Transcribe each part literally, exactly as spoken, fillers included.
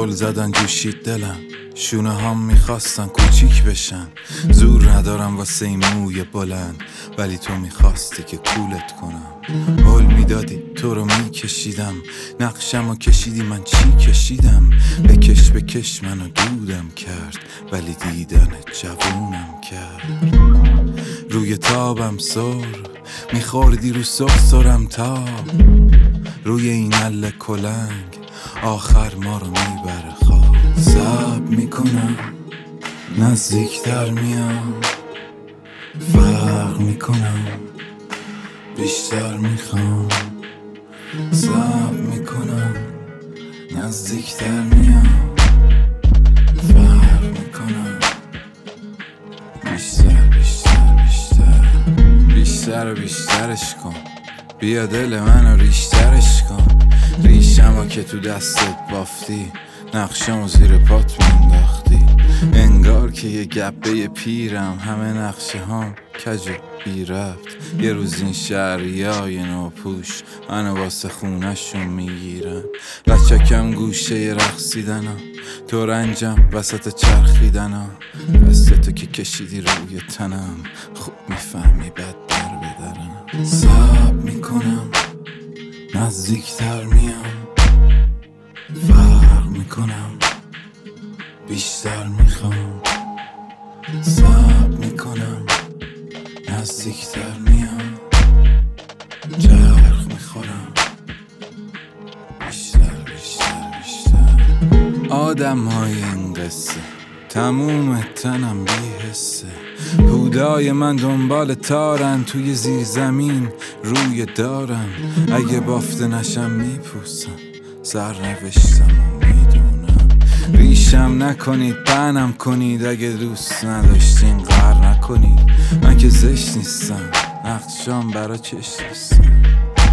غل زدن جوشید دلم، شونه هم میخواستن کوچیک بشن. زور ندارم واسه این موی بلند، ولی تو میخواستی که کولت کنم. حل میدادی تو رو میکشیدم، نقشم و کشیدی من چی کشیدم. بکش بکش منو دودم کرد، ولی دیدن جوونم کرد. روی تابم سر میخوردی رو سر سرم تاب، روی این عله کلنگ آخر ما رو میبره خواب. صبر میکنم نزدیکتر میام، فرق میکنم بیشتر میخوام. صبر میکنم نزدیکتر میام، فرق میکنم بیشتر بیشتر بیشتر بیشتر و بیشترش کن. بیا دل منو ریشترش کن. ریشمو که تو دستت بافتی، نقشمو زیر پات مینداختی. انگار که یه گبه پیرم، همه نقشه هم کج و بی رفت. یه روز این شهریای نوپوش منو واسه خونشون میگیرن. لچکم گوشه رقصیدنم، تو رنجم وسط چرخیدنم. دست تو که کشیدی روی تنم، خوب میفهمی بد در بدرم. صبر میکنم نزدیکتر میام، فرق میکنم بیشتر میخوام. صبر میکنم نزدیکتر میام، چرخ میخورم بیشتر بیشتر بیشتر. آدم های این قصه تموم تنم بی حسه. هودای من دنبال تارن، توی زیر زمین روی دارم. اگه بافته نشم میپوسم، سرنوشتم و میدونم. ریشم نکنید بنم کنید، اگه دوست نداشتین قهر نکنید. من که زشت نیستم، نقشام برا چش نیستم.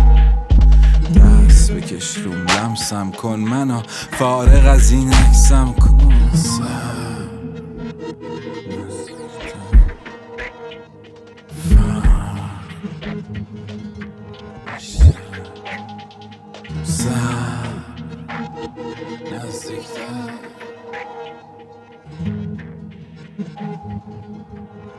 دست بکش روم لمسم کن، منو فارغ از این عکسم کن. نزدیکتر